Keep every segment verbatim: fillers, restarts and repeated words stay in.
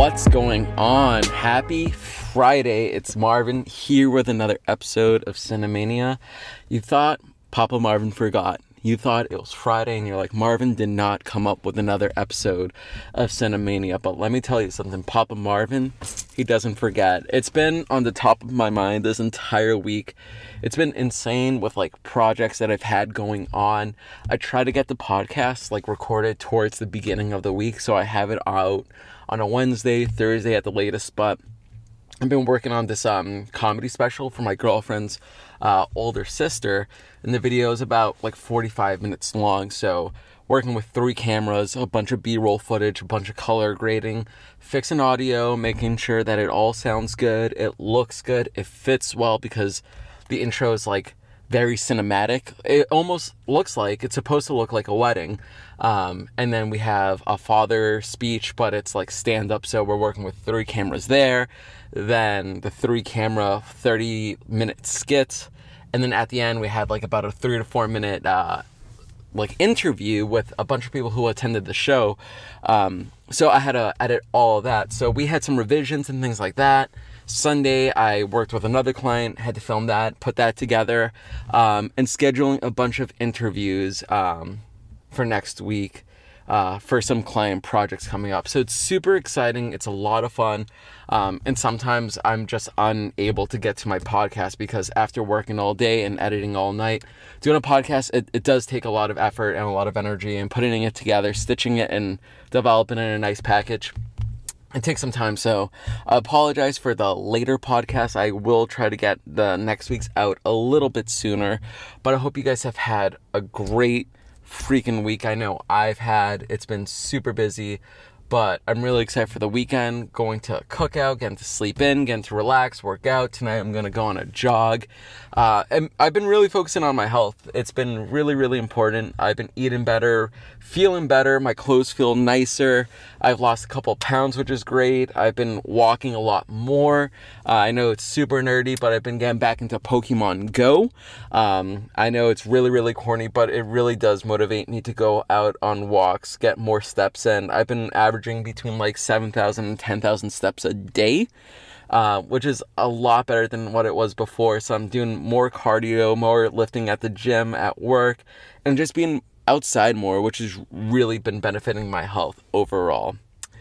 What's going on? Happy Friday. It's Marvin here with another episode of Cinemania. You thought Papa Marvin forgot. You thought it was Friday and you're like, Marvin did not come up with another episode of Cinemania. But let me tell you something. Papa Marvin, he doesn't forget. It's been on the top of my mind this entire week. It's been insane with like projects that I've had going on. I try to get the podcast like recorded towards the beginning of the week, so I have it out on a Wednesday, Thursday at the latest. But I've been working on this um comedy special for my girlfriend's uh, older sister, and the video is about like forty-five minutes long. So working with three cameras, a bunch of B-roll footage, a bunch of color grading, fixing audio, making sure that it all sounds good, it looks good, it fits well, because the intro is like very cinematic. It almost looks like it's supposed to look like a wedding. Um, and then we have a father speech, but it's like stand up. So we're working with three cameras there. Then the three camera thirty minute skit. And then at the end we had like about a three to four minute, uh, like interview with a bunch of people who attended the show. Um, so I had to edit all of that. So we had some revisions and things like that. Sunday, I worked with another client, had to film that, put that together, um, and scheduling a bunch of interviews um, for next week uh, for some client projects coming up. So it's super exciting. It's a lot of fun. Um, and sometimes I'm just unable to get to my podcast because after working all day and editing all night, doing a podcast, it, it does take a lot of effort and a lot of energy, and putting it together, stitching it and developing it in a nice package. It takes some time, so I apologize for the later podcast. I will try to get the next week's out a little bit sooner, but I hope you guys have had a great freaking week. I know I've had. It's been super busy, but I'm really excited for the weekend, going to a cookout, getting to sleep in, getting to relax, work out. Tonight I'm going to go on a jog. Uh, and I've been really focusing on my health. It's been really, really important. I've been eating better, feeling better. My clothes feel nicer. I've lost a couple pounds, which is great. I've been walking a lot more. Uh, I know it's super nerdy, but I've been getting back into Pokemon Go. Um, I know it's really, really corny, but it really does motivate me to go out on walks, get more steps in. I've been averaging between like seven thousand and ten thousand steps a day. Uh, which is a lot better than what it was before. So I'm doing more cardio, more lifting at the gym, at work, and just being outside more, which has really been benefiting my health overall.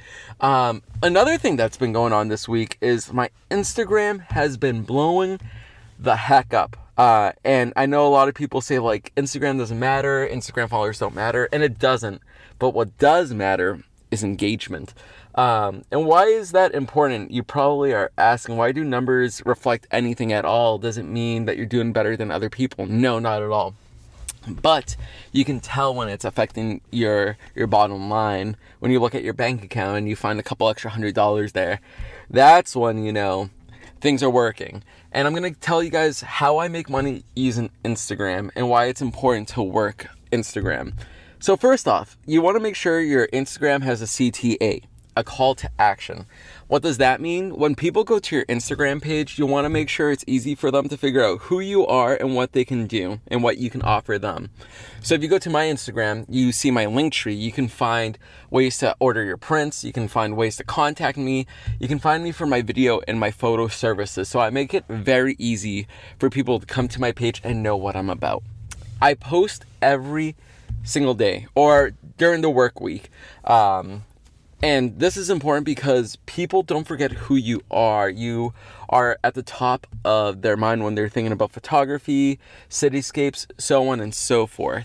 Um, another thing that's been going on this week is my Instagram has been blowing the heck up. Uh, and I know a lot of people say like Instagram doesn't matter, Instagram followers don't matter, and it doesn't. But what does matter is engagement. Um, and why is that important? You probably are asking, why do numbers reflect anything at all? Does it mean that you're doing better than other people? No, not at all. But you can tell when it's affecting your your bottom line. When you look at your bank account and you find a couple extra hundred dollars there, that's when you know things are working. And I'm going to tell you guys how I make money using Instagram and why it's important to work Instagram. So first off, you want to make sure your Instagram has a C T A, a call to action. What does that mean? When people go to your Instagram page, you want to make sure it's easy for them to figure out who you are and what they can do and what you can offer them. So if you go to my Instagram, you see my link tree. You can find ways to order your prints. You can find ways to contact me. You can find me for my video and my photo services. So I make it very easy for people to come to my page and know what I'm about. I post every single day or during the work week. Um, And this is important because people don't forget who you are. You are at the top of their mind when they're thinking about photography, cityscapes, so on and so forth.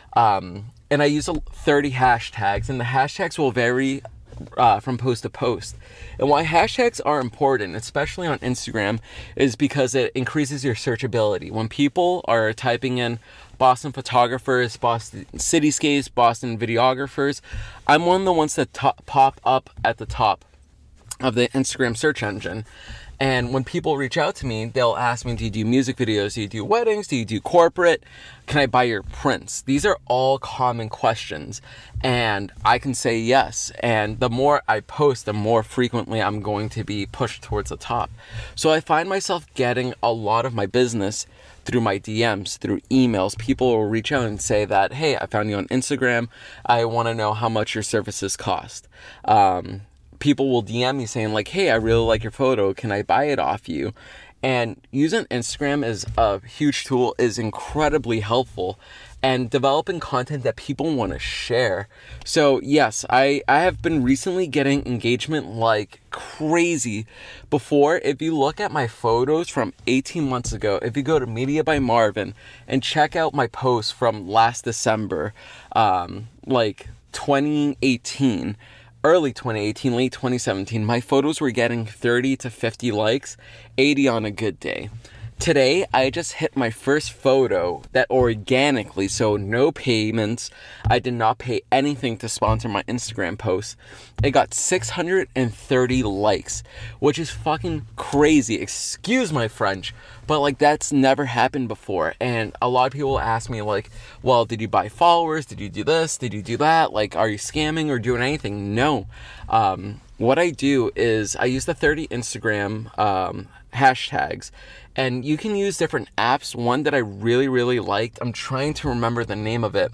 Um, and I use thirty hashtags, and the hashtags will vary uh, from post to post. And why hashtags are important, especially on Instagram, is because it increases your searchability. When people are typing in Boston photographers, Boston cityscapes, Boston videographers, I'm one of the ones that top, pop up at the top of the Instagram search engine. And when people reach out to me, they'll ask me, do you do music videos? Do you do weddings? Do you do corporate? Can I buy your prints? These are all common questions. And I can say yes. And the more I post, the more frequently I'm going to be pushed towards the top. So I find myself getting a lot of my business through my D Ms, through emails. People will reach out and say that, hey, I found you on Instagram. I want to know how much your services cost. Um, people will D M me saying like, hey, I really like your photo. Can I buy it off you? And using Instagram as a huge tool is incredibly helpful, and developing content that people want to share. So yes, I, I have been recently getting engagement like crazy. Before, if you look at my photos from eighteen months ago, if you go to Media by Marvin and check out my posts from last December, um, like twenty eighteen, early twenty eighteen, late twenty seventeen, my photos were getting thirty to fifty likes, eighty on a good day. Today, I just hit my first photo that organically, so no payments. I did not pay anything to sponsor my Instagram post. It got six hundred thirty likes, which is fucking crazy. Excuse my French, but like that's never happened before. And a lot of people ask me like, well, did you buy followers? Did you do this? Did you do that? Like, are you scamming or doing anything? No. Um, what I do is I use the thirty Instagram um, hashtags. And you can use different apps. One that I really, really liked, I'm trying to remember the name of it.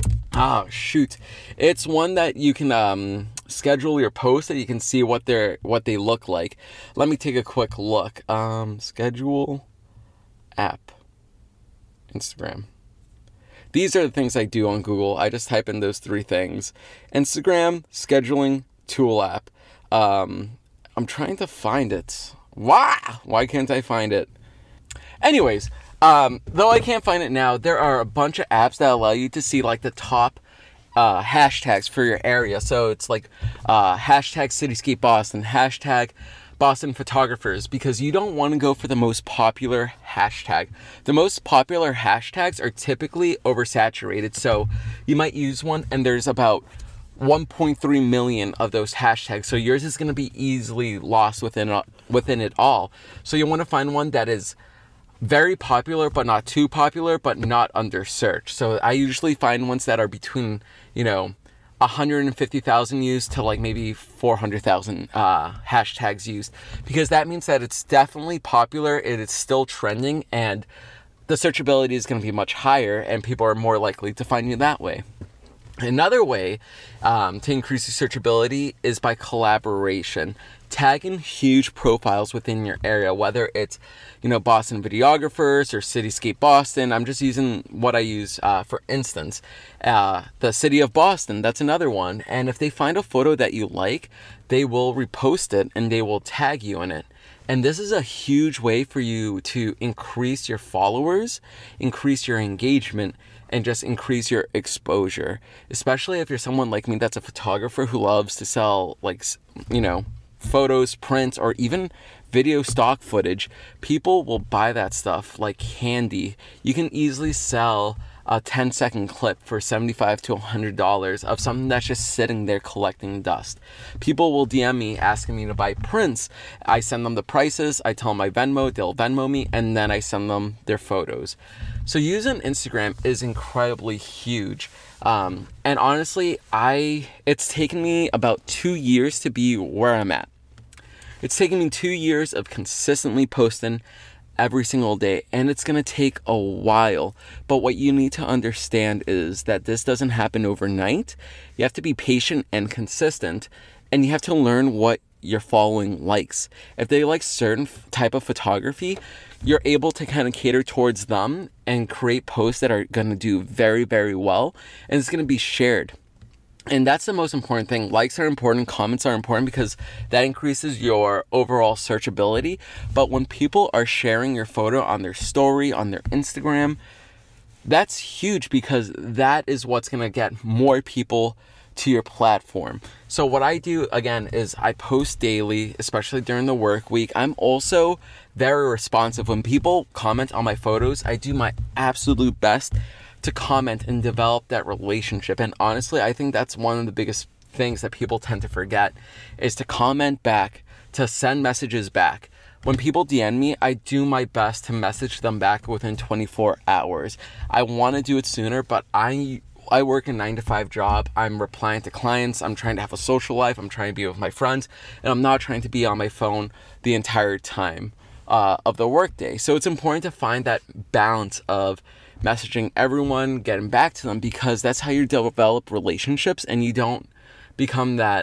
Ah, shoot. It's one that you can um, schedule your posts, that you can see what they're what they look like. Let me take a quick look. Um, schedule app. Instagram. These are the things I do on Google. I just type in those three things. Instagram, scheduling, tool app. Um, I'm trying to find it. Why? Why can't I find it? Anyways, um, though I can't find it now, there are a bunch of apps that allow you to see like the top uh, hashtags for your area. So it's like uh, hashtag Cityscape Boston, hashtag Boston photographers, because you don't want to go for the most popular hashtag. The most popular hashtags are typically oversaturated. So you might use one and there's about one point three million of those hashtags. So yours is going to be easily lost within, within it all. So you want to find one that is very popular, but not too popular, but not under search. So I usually find ones that are between, you know, one hundred fifty thousand used to like maybe four hundred thousand uh, hashtags used, because that means that it's definitely popular, it is still trending, and the searchability is going to be much higher, and people are more likely to find you that way. Another way um, to increase your searchability is by collaboration. Tag in huge profiles within your area, whether it's, you know, Boston videographers or Cityscape Boston. I'm just using what I use uh, for instance. Uh, the City of Boston, that's another one. And if they find a photo that you like, they will repost it and they will tag you in it. And this is a huge way for you to increase your followers, increase your engagement, and just increase your exposure. Especially if you're someone like me that's a photographer who loves to sell, like, you know, photos, prints, or even video stock footage. People will buy that stuff like candy. You can easily sell a ten second clip for seventy-five to one hundred dollars of something that's just sitting there collecting dust. People will D M me asking me to buy prints. I send them the prices, I tell them my Venmo, they'll Venmo me, and then I send them their photos. So using Instagram is incredibly huge. Um, and honestly, I it's taken me about two years to be where I'm at. It's taken me two years of consistently posting every single day, and it's going to take a while. But what you need to understand is that this doesn't happen overnight. You have to be patient and consistent, and you have to learn what your following likes. If they like certain type of photography, you're able to kind of cater towards them and create posts that are going to do very, very well, and it's going to be shared. And that's the most important thing. Likes are important, comments are important, because that increases your overall searchability. But when people are sharing your photo on their story, on their Instagram, that's huge, because that is what's going to get more people to your platform. So what I do, again, is I post daily, especially during the work week. I'm also very responsive. When people comment on my photos, I do my absolute best to comment and develop that relationship. And honestly, I think that's one of the biggest things that people tend to forget, is to comment back, to send messages back. When people D M me, I do my best to message them back within twenty-four hours. I want to do it sooner, but I I work a nine to five job. I'm replying to clients. I'm trying to have a social life. I'm trying to be with my friends, and I'm not trying to be on my phone the entire time uh, of the workday. So it's important to find that balance of messaging everyone, getting back to them, because that's how you develop relationships, and you don't become that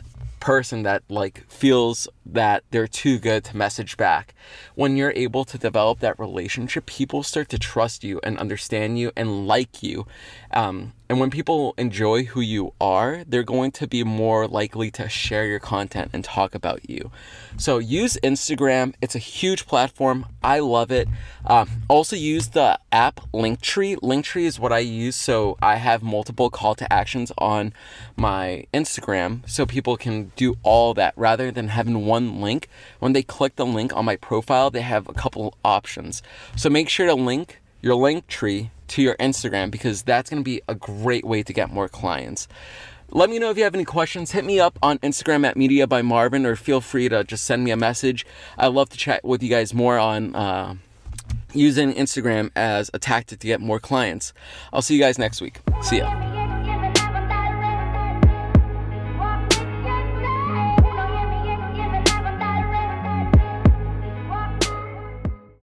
person that like feels that they're too good to message back. When you're able to develop that relationship, people start to trust you and understand you and like you. Um, and when people enjoy who you are, they're going to be more likely to share your content and talk about you. So use Instagram. It's a huge platform. I love it. Um, also use the app Linktree. Linktree is what I use. So I have multiple call to actions on my Instagram so people can do all that rather than having one link. When they click the link on my profile, they have a couple options. So make sure to link your Linktree to your Instagram because that's going to be a great way to get more clients. Let me know if you have any questions. Hit me up on Instagram at Media by Marvin, or feel free to just send me a message. I'd love to chat with you guys more on uh, using Instagram as a tactic to get more clients. I'll see you guys next week. See ya.